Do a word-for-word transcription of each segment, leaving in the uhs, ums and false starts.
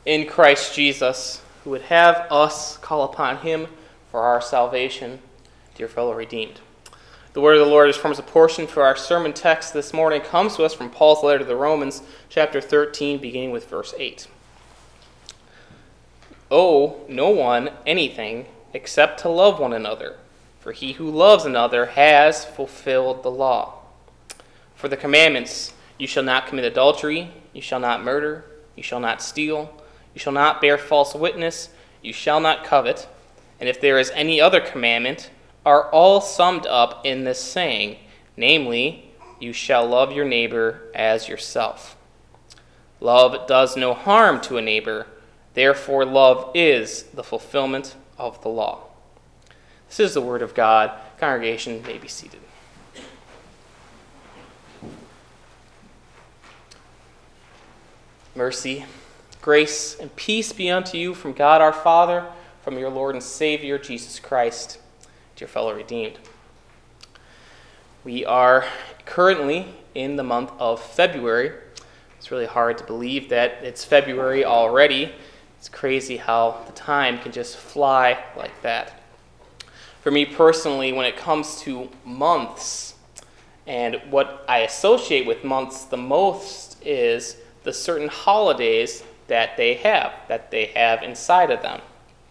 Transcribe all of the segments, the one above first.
in Christ Jesus, who would have us call upon him for our salvation, dear fellow redeemed. The word of the Lord is from us a portion for our sermon text this morning. It comes to us from Paul's letter to the Romans, chapter thirteen, beginning with verse eight. Owe no one anything except to love one another, for he who loves another has fulfilled the law. For the commandments, you shall not commit adultery, you shall not murder, you shall not steal, you shall not bear false witness, you shall not covet, and if there is any other commandment, are all summed up in this saying, namely, you shall love your neighbor as yourself. Love does no harm to a neighbor, therefore love is the fulfillment of the law. This is the word of God. Congregation may be seated. Mercy, grace, and peace be unto you from God our Father, from your Lord and Savior, Jesus Christ, dear fellow redeemed. We are currently in the month of February. It's really hard to believe that it's February already. It's crazy how the time can just fly like that. For me personally, when it comes to months, and what I associate with months the most is the certain holidays that they have, that they have inside of them.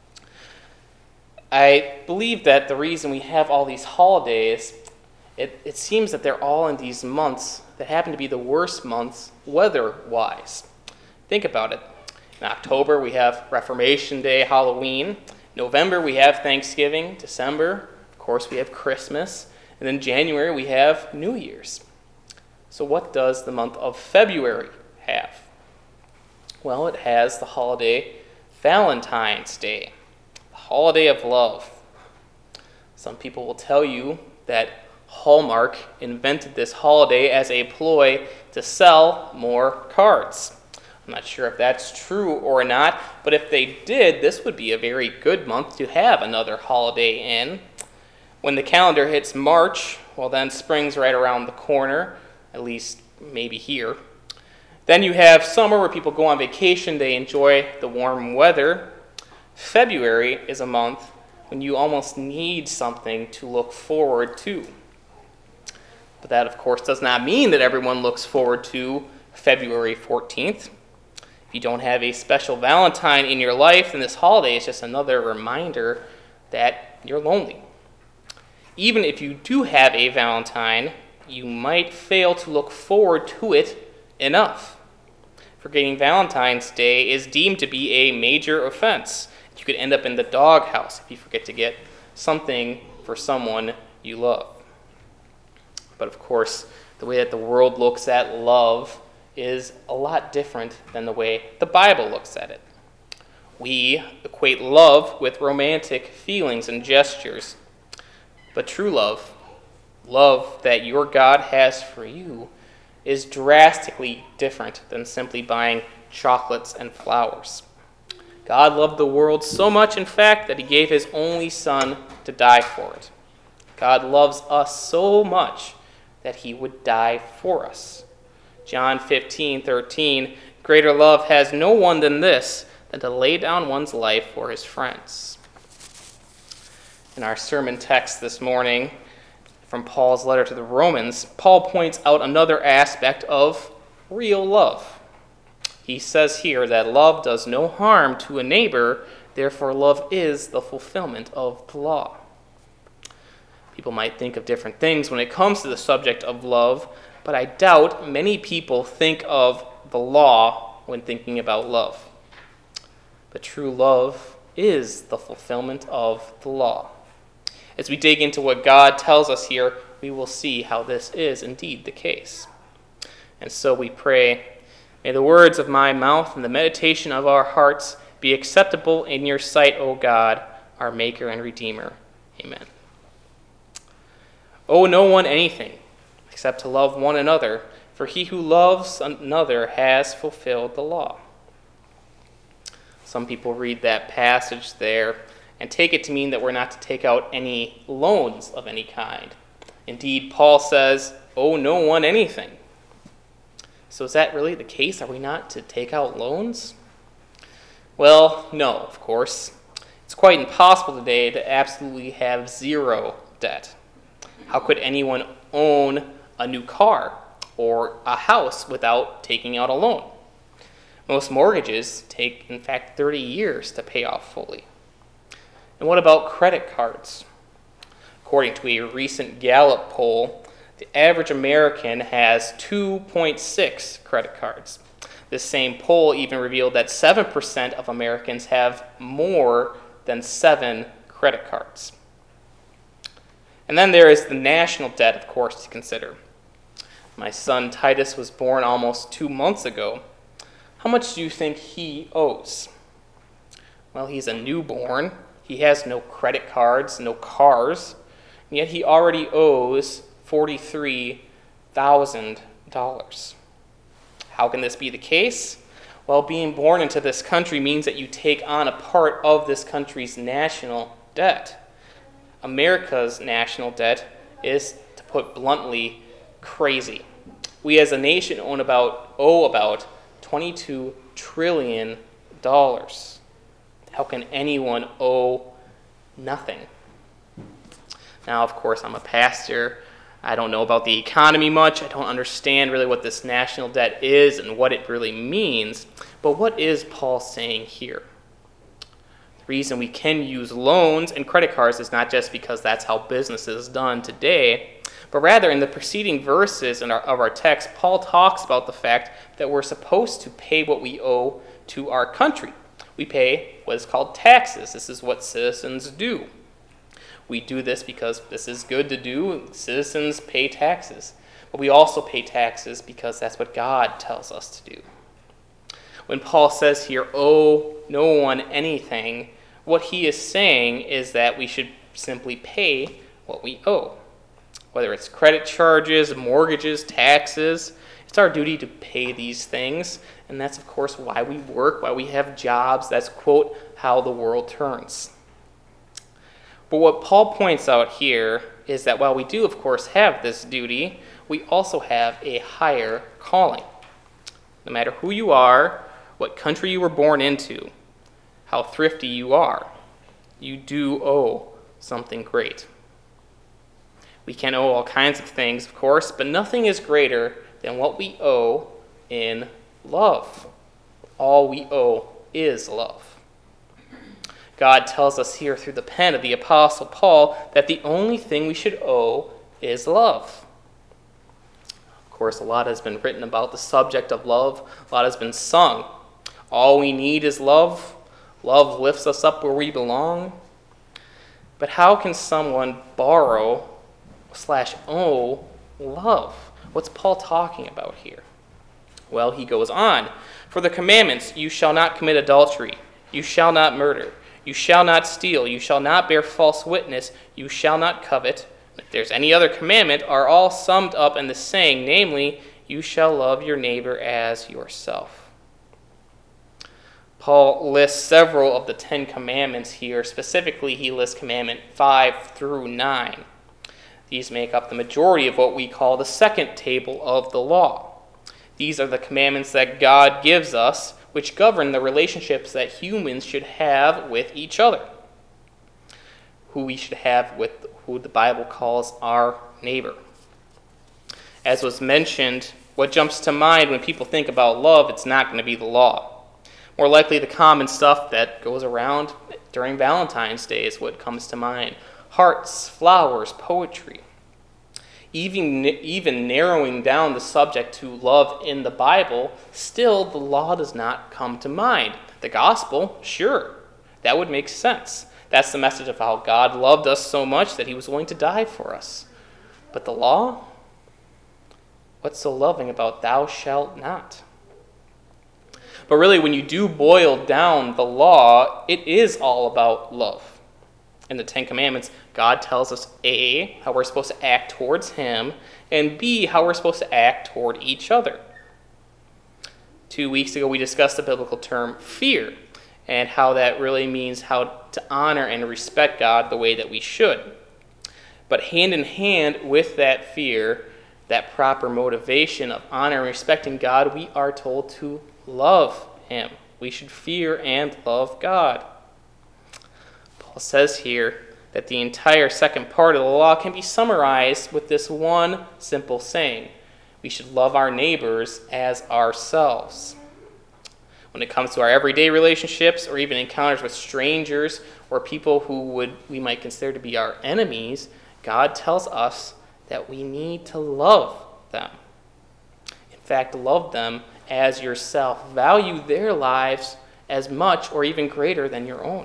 I believe that the reason we have all these holidays, it, it seems that they're all in these months that happen to be the worst months weather-wise. Think about it. In October, we have Reformation Day, Halloween. November, we have Thanksgiving. December, of course, we have Christmas. And then January, we have New Year's. So what does the month of February have? Well, it has the holiday Valentine's Day, the holiday of love. Some people will tell you that Hallmark invented this holiday as a ploy to sell more cards. I'm not sure if that's true or not, but if they did, this would be a very good month to have another holiday in. When the calendar hits March, well then spring's right around the corner, at least maybe here. Then you have summer where people go on vacation, they enjoy the warm weather. February is a month when you almost need something to look forward to. But that, of course, does not mean that everyone looks forward to February fourteenth. If you don't have a special Valentine in your life, then this holiday is just another reminder that you're lonely. Even if you do have a Valentine, you might fail to look forward to it enough. Forgetting Valentine's Day is deemed to be a major offense. You could end up in the doghouse if you forget to get something for someone you love. But of course, the way that the world looks at love is a lot different than the way the Bible looks at it. We equate love with romantic feelings and gestures. But true love, love that your God has for you, is drastically different than simply buying chocolates and flowers. God loved the world so much, in fact, that he gave his only Son to die for it. God loves us so much that he would die for us. John fifteen thirteen, greater love has no one than this, than to lay down one's life for his friends. In our sermon text this morning, from Paul's letter to the Romans, Paul points out another aspect of real love. He says here that love does no harm to a neighbor, therefore love is the fulfillment of the law. People might think of different things when it comes to the subject of love, but I doubt many people think of the law when thinking about love. But true love is the fulfillment of the law. As we dig into what God tells us here, we will see how this is indeed the case. And so we pray, may the words of my mouth and the meditation of our hearts be acceptable in your sight, O God, our Maker and Redeemer. Amen. Owe no one anything except to love one another, for he who loves another has fulfilled the law. Some people read that passage there and take it to mean that we're not to take out any loans of any kind. Indeed, Paul says, owe no one anything. So is that really the case? Are we not to take out loans? Well, no, of course. It's quite impossible today to absolutely have zero debt. How could anyone own a new car or a house without taking out a loan? Most mortgages take, in fact, thirty years to pay off fully. And what about credit cards? According to a recent Gallup poll, the average American has two point six credit cards. This same poll even revealed that seven percent of Americans have more than seven credit cards. And then there is the national debt, of course, to consider. My son Titus was born almost two months ago. How much do you think he owes? Well, he's a newborn. He has no credit cards, no cars, and yet he already owes forty-three thousand dollars. How can this be the case? Well, being born into this country means that you take on a part of this country's national debt. America's national debt is, to put bluntly, crazy. We as a nation own about owe about twenty-two trillion dollars. How can anyone owe nothing? Now, of course, I'm a pastor. I don't know about the economy much. I don't understand really what this national debt is and what it really means. But what is Paul saying here? The reason we can use loans and credit cards is not just because that's how business is done today, but rather in the preceding verses in our, of our text, Paul talks about the fact that we're supposed to pay what we owe to our country. We pay what is called taxes. This is what citizens do. We do this because this is good to do. Citizens pay taxes. But we also pay taxes because that's what God tells us to do. When Paul says here, owe no one anything, what he is saying is that we should simply pay what we owe. Whether it's credit charges, mortgages, taxes, it's our duty to pay these things. And that's, of course, why we work, why we have jobs. That's, quote, how the world turns. But what Paul points out here is that while we do, of course, have this duty, we also have a higher calling. No matter who you are, what country you were born into, how thrifty you are, you do owe something great. We can owe all kinds of things, of course, but nothing is greater than what we owe in love. All we owe is love. God tells us here through the pen of the Apostle Paul that the only thing we should owe is love. Of course, a lot has been written about the subject of love. A lot has been sung. All we need is love. Love lifts us up where we belong. But how can someone borrow slash owe love? What's Paul talking about here? Well, he goes on. For the commandments, you shall not commit adultery. You shall not murder. You shall not steal. You shall not bear false witness. You shall not covet. If there's any other commandment, are all summed up in the saying, namely, you shall love your neighbor as yourself. Paul lists several of the Ten Commandments here. Specifically, he lists commandment five through nine. These make up the majority of what we call the second table of the law. These are the commandments that God gives us, which govern the relationships that humans should have with each other, who we should have with who the Bible calls our neighbor. As was mentioned, what jumps to mind when people think about love, it's not going to be the law. More likely the common stuff that goes around during Valentine's Day is what comes to mind. Hearts, flowers, poetry. Even, even narrowing down the subject to love in the Bible, still the law does not come to mind. The gospel, sure, that would make sense. That's the message of how God loved us so much that he was willing to die for us. But the law? What's so loving about thou shalt not? But really, when you do boil down the law, it is all about love. In the Ten Commandments, God tells us A, how we're supposed to act towards him, and B, how we're supposed to act toward each other. Two weeks ago, we discussed the biblical term fear, and how that really means how to honor and respect God the way that we should. But hand in hand with that fear, that proper motivation of honor and respecting God, we are told to love him We should fear and love God. Paul says here that the entire second part of the law can be summarized with this one simple saying: we should love our neighbors as ourselves. When it comes to our everyday relationships or even encounters with strangers or people who would we might consider to be our enemies, God tells us that we need to love them. In fact, love them as yourself. Value their lives as much or even greater than your own.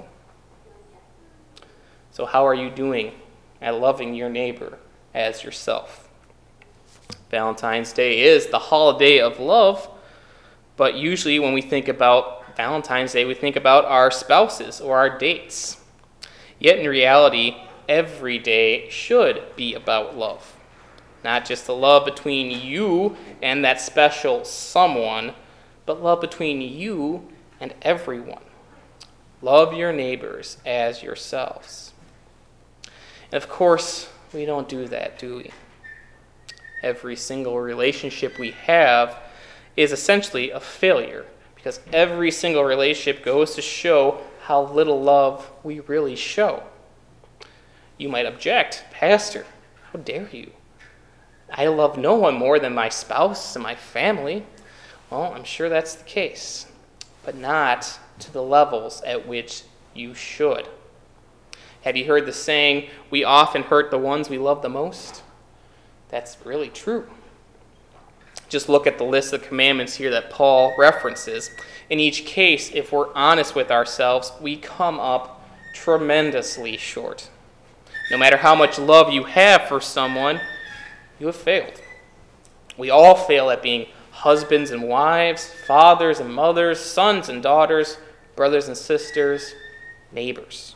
So how are you doing at loving your neighbor as yourself? Valentine's Day is the holiday of love, but usually when we think about Valentine's Day, we think about our spouses or our dates. Yet in reality, every day should be about love. Not just the love between you and that special someone, but love between you and everyone. Love your neighbors as yourselves. And of course, we don't do that, do we? Every single relationship we have is essentially a failure, because every single relationship goes to show how little love we really show. You might object, Pastor, how dare you? I love no one more than my spouse and my family. Well, I'm sure that's the case, but not to the levels at which you should. Have you heard the saying, we often hurt the ones we love the most? That's really true. Just look at the list of commandments here that Paul references. In each case, if we're honest with ourselves, we come up tremendously short. No matter how much love you have for someone, you have failed. We all fail at being husbands and wives, fathers and mothers, sons and daughters, brothers and sisters, neighbors.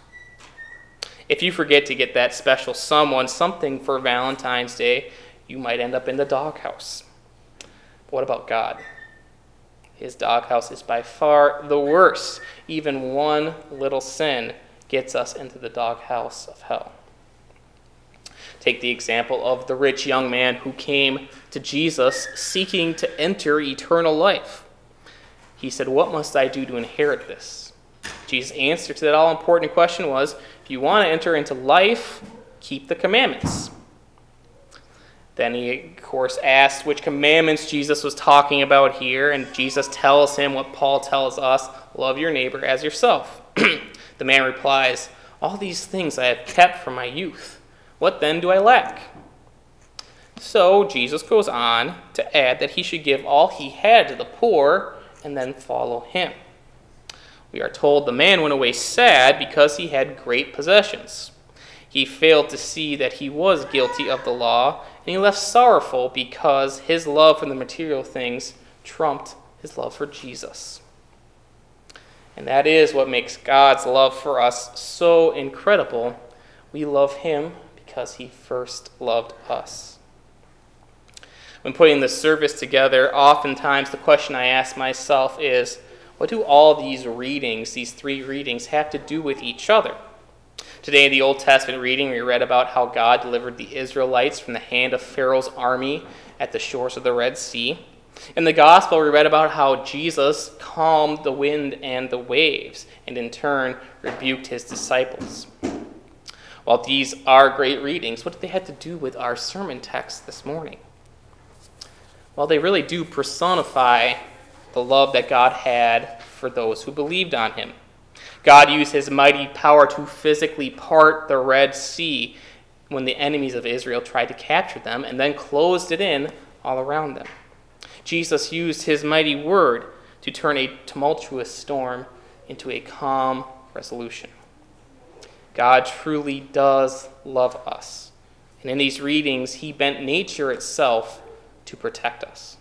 If you forget to get that special someone something for Valentine's Day, you might end up in the doghouse. But what about God? His doghouse is by far the worst. Even one little sin gets us into the doghouse of hell. Take the example of the rich young man who came to Jesus seeking to enter eternal life. He said, "What must I do to inherit this?" Jesus' answer to that all-important question was, if you want to enter into life, keep the commandments. Then he, of course, asked which commandments Jesus was talking about here, and Jesus tells him what Paul tells us, love your neighbor as yourself. The man replies, all these things I have kept from my youth. What then do I lack? So Jesus goes on to add that he should give all he had to the poor and then follow him. We are told the man went away sad because he had great possessions. He failed to see that he was guilty of the law, and he left sorrowful because his love for the material things trumped his love for Jesus. And that is what makes God's love for us so incredible. We love him because he first loved us. When putting this service together, oftentimes the question I ask myself is, what do all these readings, these three readings, have to do with each other? Today in the Old Testament reading, we read about how God delivered the Israelites from the hand of Pharaoh's army at the shores of the Red Sea. In the Gospel, we read about how Jesus calmed the wind and the waves, and in turn rebuked his disciples. While these are great readings, what do they have to do with our sermon text this morning? Well, they really do personify the love that God had for those who believed on him. God used his mighty power to physically part the Red Sea when the enemies of Israel tried to capture them, and then closed it in all around them. Jesus used his mighty word to turn a tumultuous storm into a calm resolution. God truly does love us, and in these readings, he bent nature itself to protect us.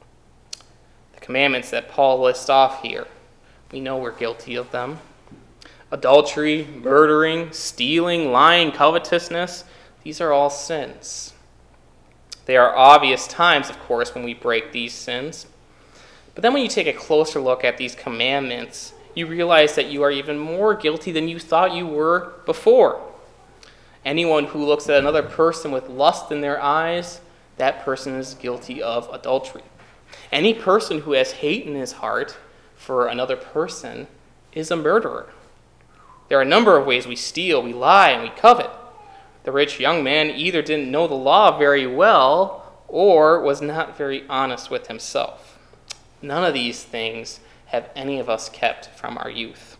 The commandments that Paul lists off here, we know we're guilty of them. Adultery, murdering, stealing, lying, covetousness, these are all sins. There are obvious times, of course, when we break these sins. But then when you take a closer look at these commandments, you realize that you are even more guilty than you thought you were before. Anyone who looks at another person with lust in their eyes, that person is guilty of adultery. Any person who has hate in his heart for another person is a murderer. There are a number of ways we steal, we lie, and we covet. The rich young man either didn't know the law very well or was not very honest with himself. None of these things have any of us kept from our youth.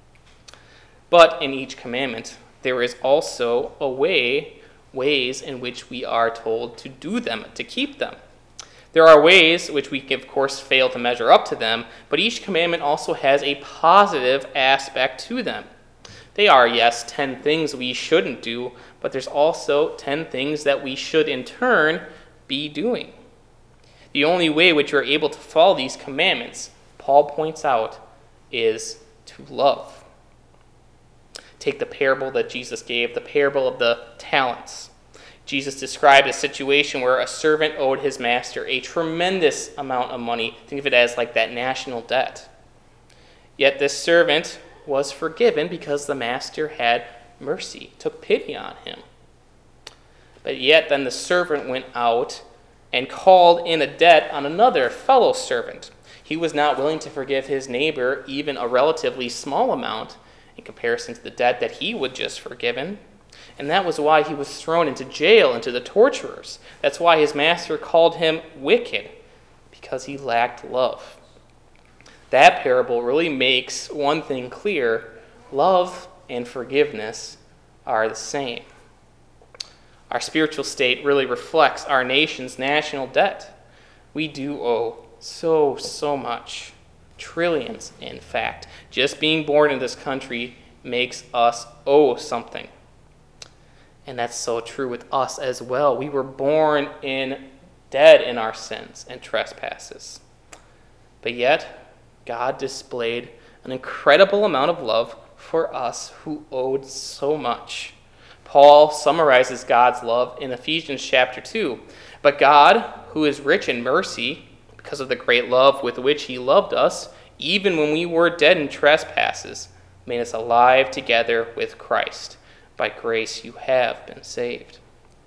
But in each commandment, there is also a way, ways in which we are told to do them, to keep them. There are ways which we, of course, fail to measure up to them, but each commandment also has a positive aspect to them. They are, yes, ten things we shouldn't do, but there's also ten things that we should in turn be doing. The only way which we're able to follow these commandments, Paul points out, is to love. Take the parable that Jesus gave, the parable of the talents. Jesus described a situation where a servant owed his master a tremendous amount of money. Think of it as like that national debt. Yet this servant was forgiven because the master had mercy, took pity on him. But yet then the servant went out and called in a debt on another fellow servant. He was not willing to forgive his neighbor even a relatively small amount in comparison to the debt that he would just forgiven. And that was why he was thrown into jail, into the torturers. That's why his master called him wicked, because he lacked love. That parable really makes one thing clear: love and forgiveness are the same. Our spiritual state really reflects our nation's national debt. We do owe so, so much. Trillions, in fact. Just being born in this country makes us owe something. And that's so true with us as well. We were born in dead in our sins and trespasses. But yet, God displayed an incredible amount of love for us who owed so much. Paul summarizes God's love in Ephesians chapter two. But God, who is rich in mercy, because of the great love with which he loved us, even when we were dead in trespasses, made us alive together with Christ. By grace you have been saved.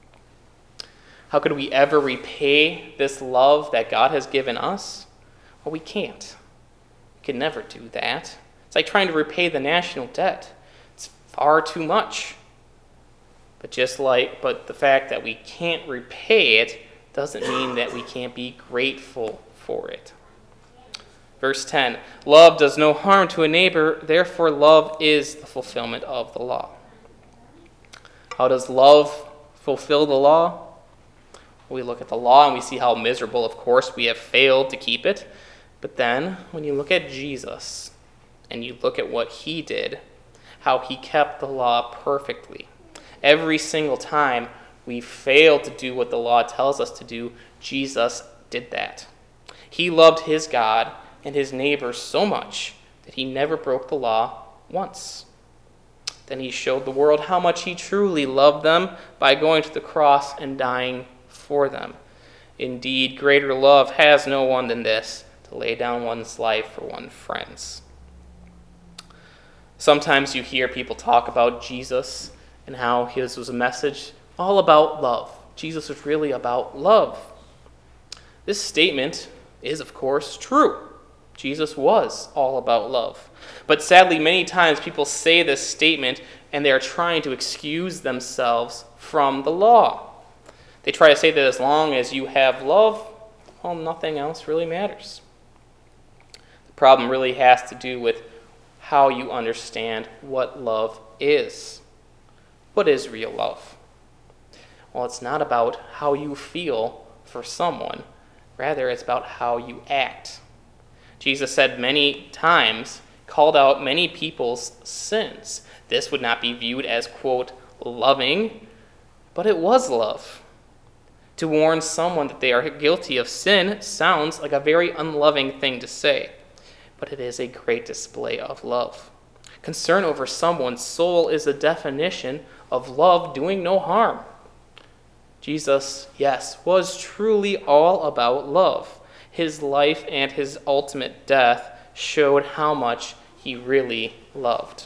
How could we ever repay this love that God has given us? Well, we can't. We can never do that. It's like trying to repay the national debt. It's far too much. But just like, but the fact that we can't repay it doesn't mean that we can't be grateful for it. Verse ten, love does no harm to a neighbor, therefore love is the fulfillment of the law. How does love fulfill the law? We look at the law and we see how miserable, of course, we have failed to keep it. But then, when you look at Jesus and you look at what he did, how he kept the law perfectly. Every single time we fail to do what the law tells us to do, Jesus did that. He loved his God and his neighbor so much that he never broke the law once. Then he showed the world how much he truly loved them by going to the cross and dying for them. Indeed, greater love has no one than this, to lay down one's life for one's friends. Sometimes you hear people talk about Jesus and how his was a message all about love. Jesus was really about love. This statement is, of course, true. Jesus was all about love. But sadly, many times people say this statement and they are trying to excuse themselves from the law. They try to say that as long as you have love, well, nothing else really matters. The problem really has to do with how you understand what love is. What is real love? Well, it's not about how you feel for someone. Rather, it's about how you act. Jesus said many times, called out many people's sins. This would not be viewed as, quote, loving, but it was love. To warn someone that they are guilty of sin sounds like a very unloving thing to say, but it is a great display of love. Concern over someone's soul is the definition of love doing no harm. Jesus, yes, was truly all about love. His life and his ultimate death showed how much he really loved.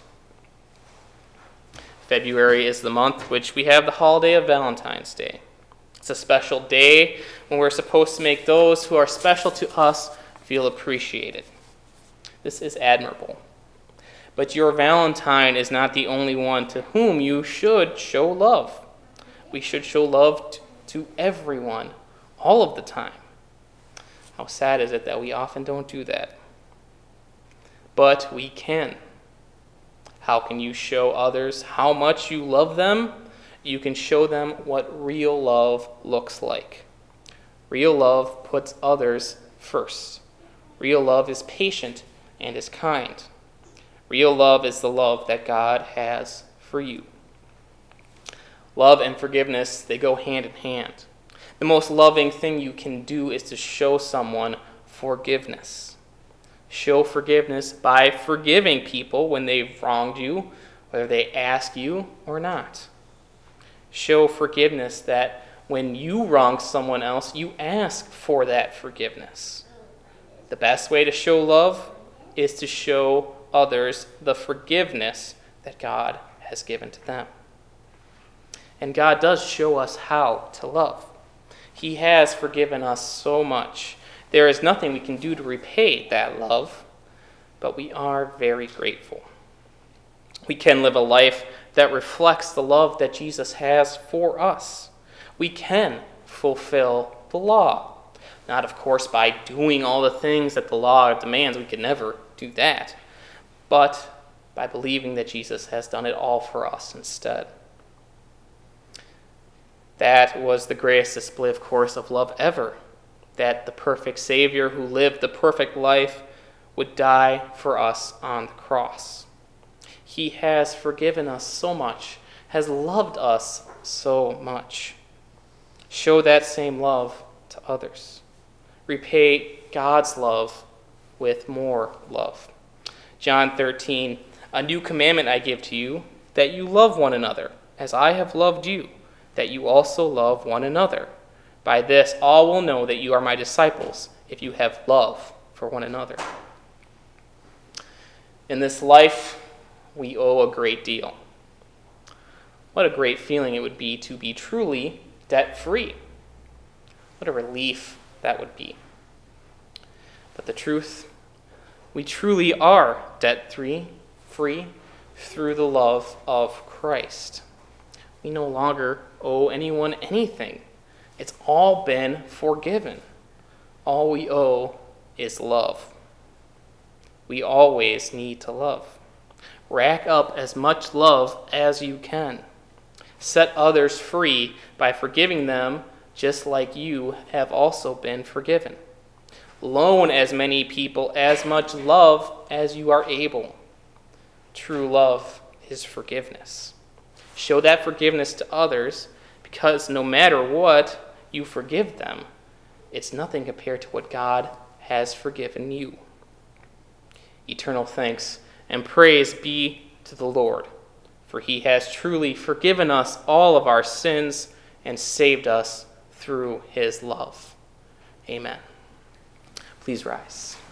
February is the month which we have the holiday of Valentine's Day. It's a special day when we're supposed to make those who are special to us feel appreciated. This is admirable. But your Valentine is not the only one to whom you should show love. We should show love t- to everyone, all of the time. How sad is it that we often don't do that? But we can. How can you show others how much you love them? You can show them what real love looks like. Real love puts others first. Real love is patient and is kind. Real love is the love that God has for you. Love and forgiveness, they go hand in hand. The most loving thing you can do is to show someone forgiveness. Show forgiveness by forgiving people when they've wronged you, whether they ask you or not. Show forgiveness that when you wrong someone else, you ask for that forgiveness. The best way to show love is to show others the forgiveness that God has given to them. And God does show us how to love. He has forgiven us so much. There is nothing we can do to repay that love, but we are very grateful. We can live a life that reflects the love that Jesus has for us. We can fulfill the law. Not, of course, by doing all the things that the law demands. We could never do that. But by believing that Jesus has done it all for us instead. That was the greatest display, of course, of love ever. That the perfect Savior who lived the perfect life would die for us on the cross. He has forgiven us so much, has loved us so much. Show that same love to others. Repay God's love with more love. John thirteen, a new commandment I give to you, that you love one another, as I have loved you, that you also love one another. By this all will know that you are my disciples, if you have love for one another. In this life, we owe a great deal. What a great feeling it would be to be truly debt-free. What a relief that would be. But the truth, we truly are debt-free, free through the love of Christ. We no longer owe anyone anything. It's all been forgiven. All we owe is love. We always need to love. Rack up as much love as you can. Set others free by forgiving them just like you have also been forgiven. Loan as many people as much love as you are able. True love is forgiveness. Show that forgiveness to others, because no matter what you forgive them, it's nothing compared to what God has forgiven you. Eternal thanks and praise be to the Lord, for he has truly forgiven us all of our sins and saved us through his love. Amen. Please rise.